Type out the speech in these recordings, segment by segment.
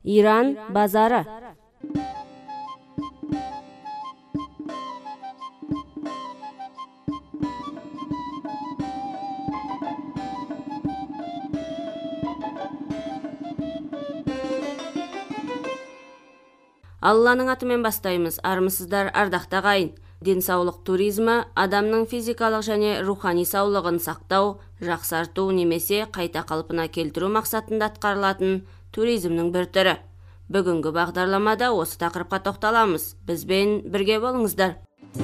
Иран базары. Алланың атымен бастаймыз. Армысыздар, ардақты ағайын. Денсаулық туризмі адамның физикалық және рухани саулығын сақтау, жақсарту немесе қайта қалпына келтіру мақсатында атқарылатын туризмнің бір түрі. Бүгінгі бағдарламада осы тақырыпқа тоқталамыз. Бізбен бірге болыңыздар.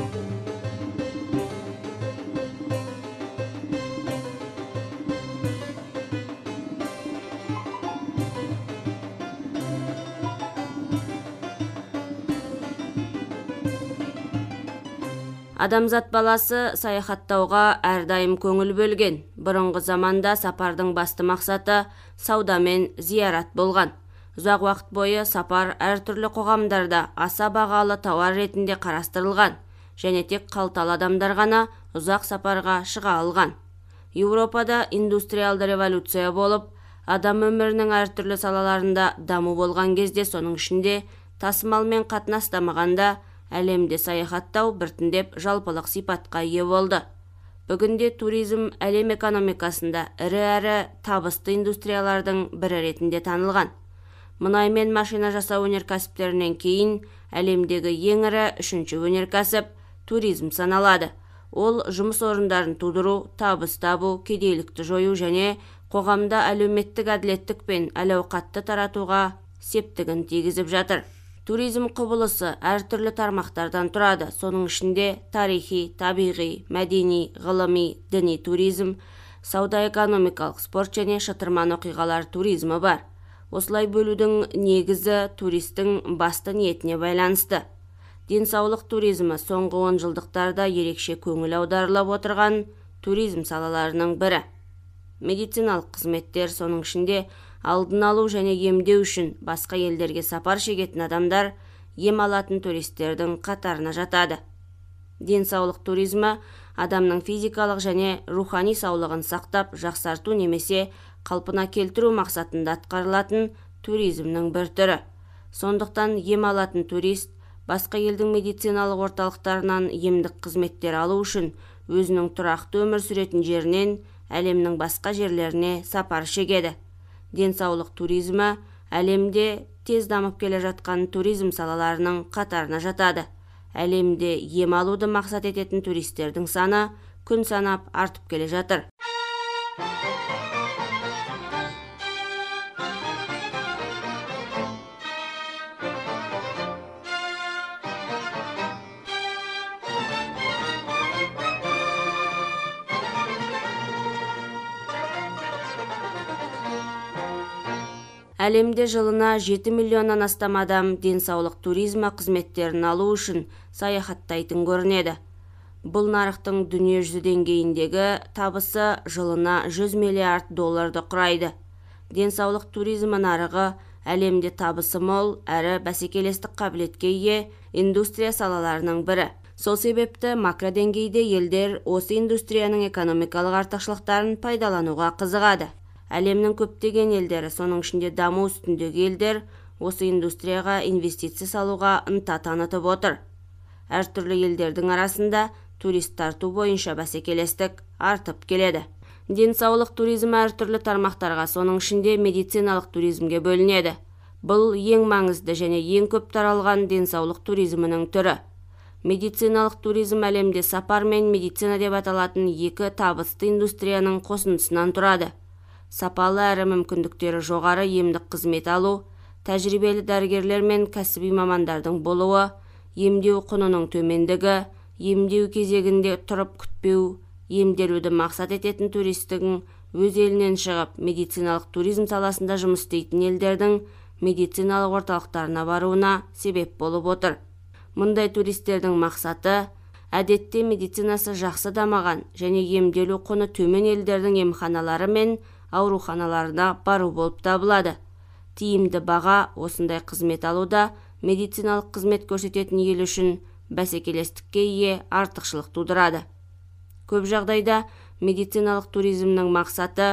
Адамзат баласы саяхаттауға әрдайым көңіл бөлген. Бұрынғы заманда сапардың басты мақсаты сауда мен зиярат болған. Ұзақ уақыт бойы сапар әртүрлі қоғамдарда аса бағалы тауар ретінде қарастырылған, және тек қалталы адамдар ғана ұзақ сапарға шыға алған. Еуропада индустриалды революция болып, адам өмірінің әртүрлі салаларында даму болған кезде, соның ішінде тасымал мен қатынас дамығанда, әлемде саяхаттау біртіндеп жалпылық сипатқа ие болды. Бүгінде туризм әлем экономикасында ірі әрі табысты индустриялардың бірі ретінде танылған. Мұнай мен машина жасау өнеркәсіптерінен кейін әлемдегі ең ірі үшінші өнеркәсіп туризм саналады. Ол жұмыс орындарын тудыру, табыс табу, кедейлікті жою және қоғамда әлеуметтік әділеттік пен әл-ауқатты таратуға септігін тигізіп жатыр. Туризм құбылысы әртүрлі тармақтардан тұрады. Соның ішінде тарихи, табиғи, мәдени, ғылыми, діни туризм, сауда-экономикалық, спорт және шытырман оқиғалар туризмі бар. Осылай бөлудің негізі туристің басты ниетіне байланысты. Денсаулық туризмі соңғы 10 жылдықтарда ерекше көңіл аударылып отырған туризм салаларының бірі. Медициналық қызметтер, соның ішінде алдын алу және емдеу үшін басқа елдерге сапар шегетін адамдар ем алатын туристердің қатарына жатады. Денсаулық туризмі адамның физикалық және рухани саулығын сақтап, жақсарту немесе қалпына келтіру мақсатында атқарылатын туризмнің бір түрі. Сондықтан ем алатын турист басқа елдің медициналық орталықтарынан емдік қызметтер алу үшін өзінің тұрақты өмір сүретін жерінен әлемнің басқа жерлеріне сапар шегеді. Денсаулық туризмі әлемде тез дамып келе жатқан туризм салаларының қатарына жатады. Әлемде ем алуды мақсат ететін туристердің саны күн санап артып келе жатыр. Әлемде жылына 7 миллионнан астам адам денсаулық туризмі қызметтерін алу үшін саяхаттайтын көрінеді. Бұл нарықтың дүниежүзі деңгейіндегі табысы жылына 100 миллиард долларды құрайды. Денсаулық туризмі нарығы әлемде табысы мол әрі бәсекелестік қабілетке ие индустрия салаларының бірі. Сол себепті макродеңгейде елдер осы индустрияның экономикалық артықшылықтарын пайдалануға қызығады. Әлемнің көптеген елдері, соның ішінде даму үстіндегі елдер, осы индустрияға инвестиция салуға ынта танытып отыр. Әртүрлі елдердің арасында турист тарту бойынша бәсекелестік артып келеді. Денсаулық туризмі әртүрлі тармақтарға, соның ішінде медициналық туризмге бөлінеді. Бұл ең маңызды және ең көп таралған денсаулық туризмінің түрі. Медициналық туризм әлемде сапар мен медицина деп аталатын екі табысты индустрияның қосындысынан тұрады. Сапалы әрі мүмкіндіктері жоғары емдік қызмет алу, тәжірибелі дәрігерлер мен кәсіби мамандардың болуы, емдеу құнының төмендігі, емдеу кезегінде тұрып күтпеу, емделуді мақсат ететін туристің өз елінен шығып медициналық туризм саласында жұмыс істейтін елдердің медициналық орталықтарына баруына себеп болып отыр. Мұндай туристердің мақсаты әдетте медицинасы жақсы дамыған және емделу құны төмен елдердің емханалары мен ауруханаларына бару болып табылады. Тиімді баға осындай қызмет алуда медициналық қызмет көрсететін ел үшін бәсекелестікке ие артықшылық тудырады. Көп жағдайда медициналық туризмнің мақсаты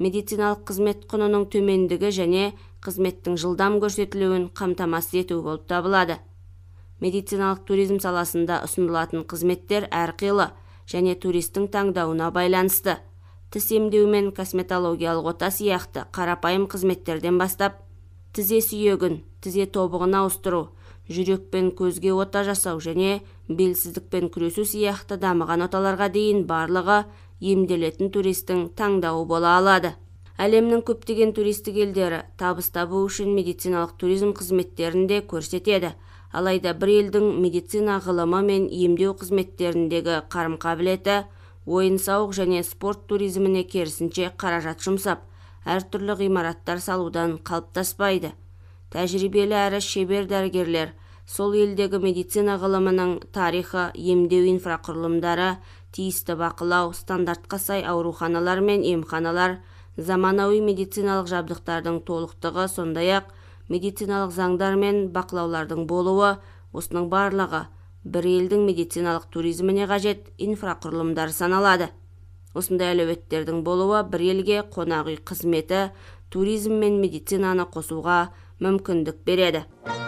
медициналық қызмет құнының төмендігі және қызметтің жылдам көрсетілуін қамтамасыз ету болып табылады. Медициналық туризм саласында ұсынылатын қызметтер әрқилы және туристің таңдауына байланысты. Тіс емдеу мен косметологиялық ота сияқты қарапайым қызметтерден бастап, тізе сүйегін, тізе тобығын ауыстыру, жүрек пен көзге ота жасау және белсіздікпен күресу сияқты дамыған оталарға дейін барлығы емделетін туристің таңдауы бола алады. Әлемнің көптеген туристік елдері табыс табу үшін медициналық туризм қызметтерін де көрсетеді. Алайда бір елдің медицина ғылымы мен емдеу қызметтеріндегі қарым-қабілеті ойын-сауық және спорт туризміне керісінше қаражат жұмсап, әртүрлі ғимараттар салудан қалыптаспайды. Тәжірибелі әрі шебер дәрігерлер сол елдегі медицина ғылымының тарихы, емдеу инфрақұрылымдары, тиісті бақылау, стандартқа сай ауруханалар мен емханалар, заманауи медициналық жабдықтардың толықтығы, сондай-ақ медициналық заңдар мен бақылаулардың болуы, осының барлығы бір елдің медициналық туризміне қажет инфрақұрылымдар саналады. Осындай әлеуеттердің болуы бір елге қонақ үй қызметі, туризм мен медицинаны қосуға мүмкіндік береді.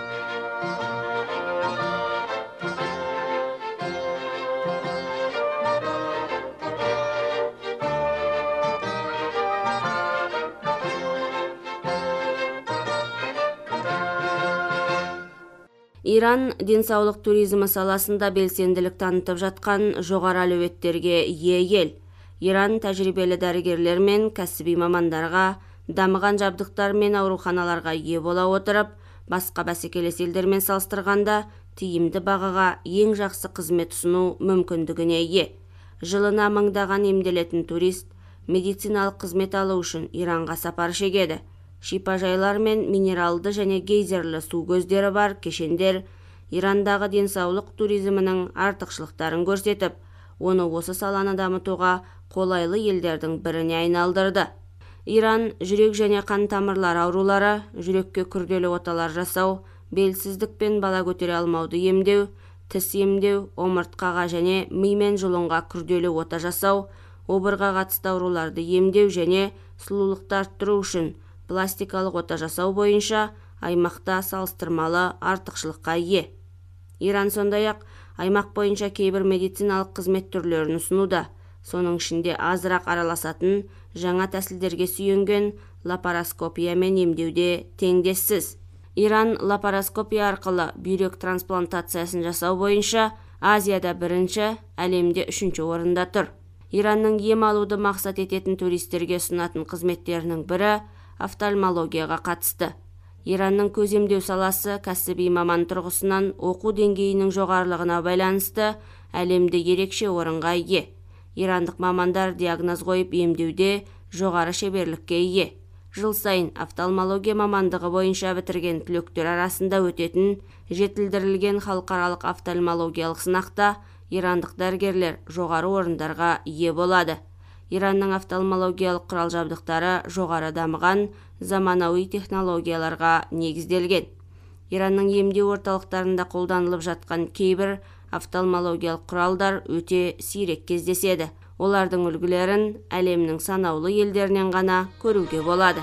Иран денсаулық туризмі саласында белсенділік танытып жатқан жоғары әлеуеттерге ие ел. Иран тәжірибелі дәрігерлер мен кәсіби мамандарға, дамыған жабдықтар мен ауруханаларға ие бола отырып, басқа бәсекелес елдермен салыстырғанда тиімді бағаға ең жақсы қызмет ұсыну мүмкіндігіне ие. Жылына мыңдаған емделетін турист медициналық қызмет алу үшін Иранға сапар шегеді. Шипажайлар мен минералды және гейзерлі су көздері бар кешендер Ирандағы денсаулық туризмінің артықшылықтарын көрсетіп, оны осы саланы дамытуға қолайлы елдердің біріне айналдырды. Иран жүрек және қан тамырлар аурулары, жүрекке күрделі оталар жасау, белсіздік пен бала көтере алмауды емдеу, тіс емдеу, омыртқаға және ми мен жұлынға күрделі ота жасау, обырға қатысты ауруларды емдеу және сұлулықты арттыру үшін пластикалық ота жасау бойынша аймақта салыстырмалы артықшылыққа ие. Иран сондай-ақ аймақ бойынша кейбір медициналық қызмет түрлерін ұсынуда, соның ішінде азырақ араласатын жаңа тәсілдерге сүйенген лапароскопия мен емдеуде теңдессіз. Иран лапароскопия арқылы бүйрек трансплантациясын жасау бойынша Азияда бірінші, әлемде үшінші орында тұр. Иранның ем алуды мақсат ететін туристерге ұсынатын қызметтерінің бірі офтальмологияға қатысты. Иранның көз емдеу саласы кәсіби маман тұрғысынан оқу деңгейінің жоғарылығына байланысты әлемде ерекше орынға ие. Ирандық мамандар диагноз қойып емдеуде жоғары шеберлікке ие. Жыл сайын офтальмология мамандығы бойынша бітірген түлектер арасында өтетін жетілдірілген халықаралық офтальмологиялық сынақта ирандық дәрігерлер жоғары орындарға ие болады. Иранның офтальмологиялық құрал жабдықтары жоғары дамыған заманауи технологияларға негізделген. Иранның емдеу орталықтарында қолданылып жатқан кейбір офтальмологиялық құралдар өте сирек кездеседі. Олардың үлгілерін әлемнің санаулы елдерінен ғана көруге болады.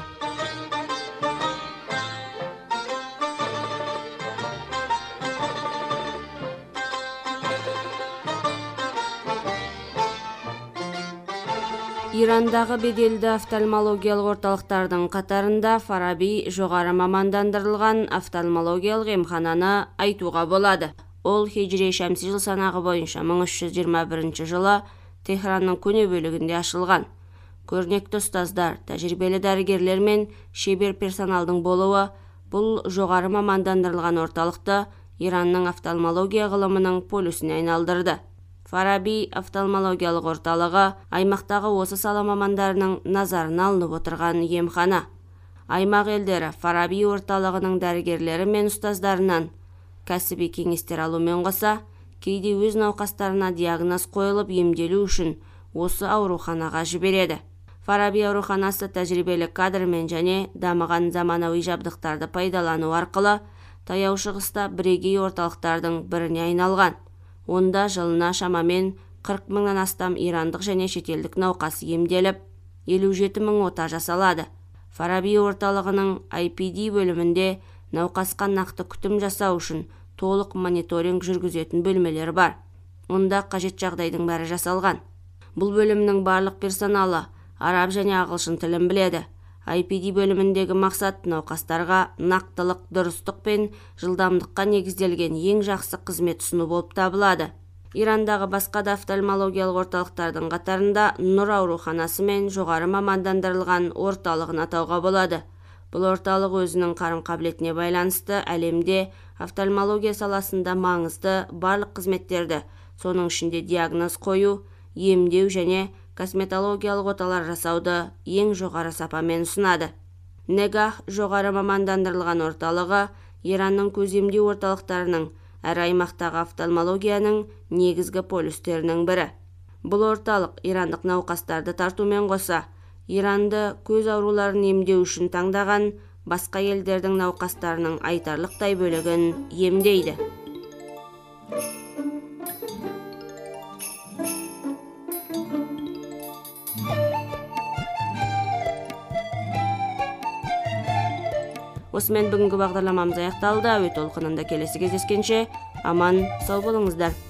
Ирандағы беделді офтальмологиялық орталықтардың қатарында Фараби жоғары мамандандырылған офтальмологиялық емхананы айтуға болады. Ол хижри шәмси жыл санағы бойынша 1321 жылы Техранның көне бөлігінде ашылған. Көрнекті ұстаздар, тәжірибелі дәрігерлер мен шебер персоналдың болуы бұл жоғары мамандандырылған орталықты Иранның офтальмология ғылымының полюсіне айналдырды. Фараби офтальмологиялық орталығы аймақтағы осы сала мамандарының назарына алынып отырған емхана. Аймақ елдері Фараби орталығының дәрігерлері мен ұстаздарынан кәсіби кеңестер алумен қоса, кейде өз науқастарына диагноз қойылып емделу үшін осы ауруханаға жібереді. Фараби ауруханасы тәжірибелі кадрмен және дамыған заманауи жабдықтарды пайдалану арқылы таяу шығыста бірегей орталықтардың біріне айналған. Онда жылына шамамен 40 мыңнан астам ирандық және шетелдік науқас емделіп, 57 000 ота жасалады. Фараби орталығының IPD бөлімінде науқасқа нақты күтім жасау үшін толық мониторинг жүргізетін бөлмелер бар. Онда қажет жағдайдың бәрі жасалған. Бұл бөлімнің барлық персоналы араб және ағылшын тілін біледі. IPD бөліміндегі мақсат науқастарға нақтылық, дұрыстық пен жылдамдыққа негізделген ең жақсы қызмет ұсыну болып табылады. Ирандағы басқа да офтальмологиялық орталықтардың қатарында Нұр ауруханасы мен жоғары мамандандырылған орталығын атауға болады. Бұл орталық өзінің қарым-қабілетіне байланысты әлемде офтальмология саласында маңызды барлық қызметтерді, соның ішінде диагноз қою, емдеу және косметологиялық оталар жасауды ең жоғары сапамен ұсынады. Негах жоғары мамандандырылған орталығы Иранның көз емдеу орталықтарының әр аймақтағы офтальмологияның негізгі полюстерінің бірі. Бұл орталық ирандық науқастарды тартумен қоса, Иранды көз ауруларын емдеу үшін таңдаған басқа елдердің науқастарының айтарлықтай бөлігін емдейді. Осымен бүгінгі бағдарламамыз аяқталды. Әуе толқынында келесі кездескенше аман сау болыңыздар.